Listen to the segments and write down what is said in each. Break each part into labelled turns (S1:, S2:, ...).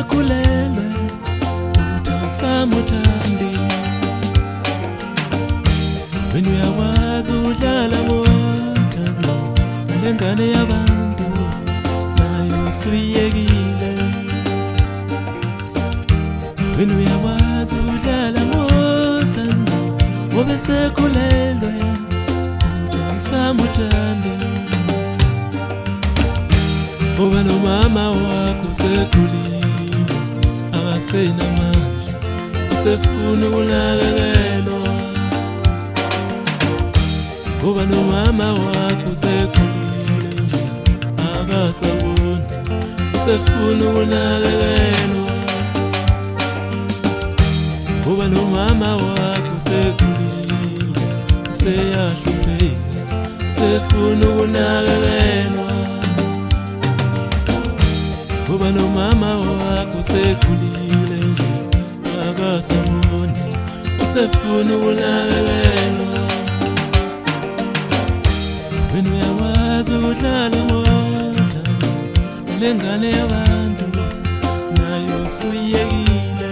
S1: besekulelwe uthamuthandi wena uyakwazi udlala ngothando nalengane yabantu nayo usuyekile wena uyakwazi udlala ngothando besekulelwe uthamuthandi Uba nomama wakho usekhulile akasenamandla usefuna ukunakekelwa Uba nomama wakho usekhulile akasaboni usefuna ukunakekelwa Uba nomama wakho usekhulile useyahlupheka usefuna ukunakekelwa Uba nomama wakho usekhulile nje akasaboni usefuna ukunakekelwa wena uyakwazi udlala ngothando nalengane yabantu nayo usuyekile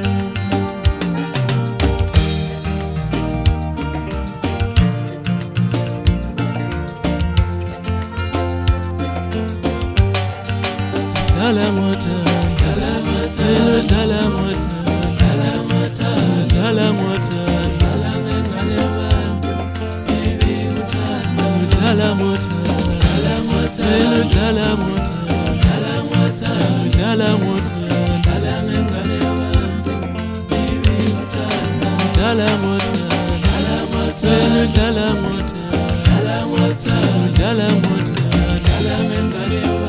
S1: Dala ngothando, dala ngothando, dala ngothando, dala ngothando, dala ngengane yabantu, ibi uthando, dala ngothando, dala ngothando, dala ngothando, dala ngothando, dala ngothando, dala ngengane yabantu, ibi uthando, dala ngothando, dala ngothando, dala ngothando, dala ngothando, dala ngothando, dala ngengane yabantu.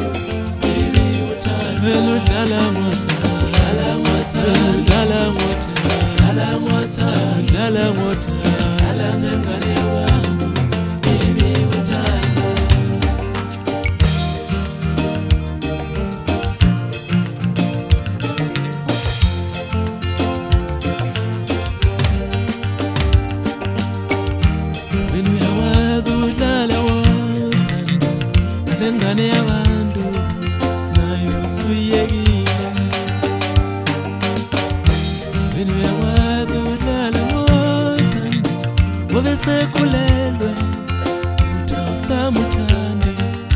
S1: Hello, dala ngothando, dala ngothando, dala ngothando, dala ngothando, dala ngengane yabantu, ibi uthando. Wena uyakwazi udlala ngothando, nalengane yabantu usuyekile wena uyakwazi udlala ngothando besekulelwe uthamuthandi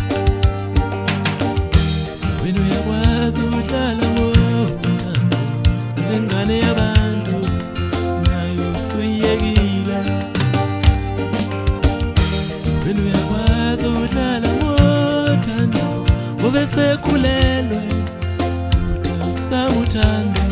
S1: wena uyakwazi udlala ngothando nalengane yabantu nayo usuyekile wena uyakwazi udlala ngothando besekulelwe uthamuthandi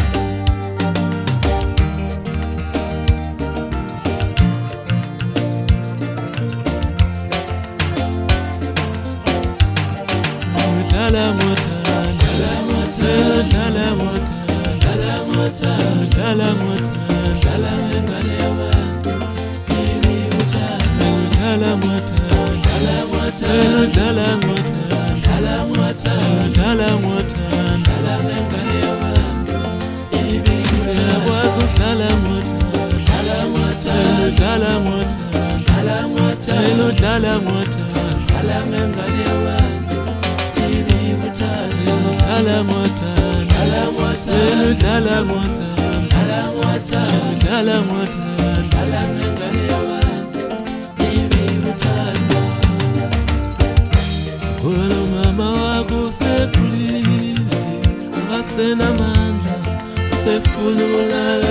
S1: dala ngothando, dala ngothando, dala ngothando, dala ngothando, dala ngengane yabantu, ibi uthando, dala ngothando, dala ngothando, dala ngothando, dala ngothando, dala ngothando, dala ngengane yabantu, ibi uyakwazi udlala ngothando, dala ngothando, dala ngothando, dala ngothando, dala ngothando, dala ngengane yabantu. Dala ngothando, dala ngothando, dala ngothando, dala ngothando, dala ngothando, dala ngengane yabantu, ibi uthando. Uba nomama wakho usekhulile akasenamandla usefuna ukunakekela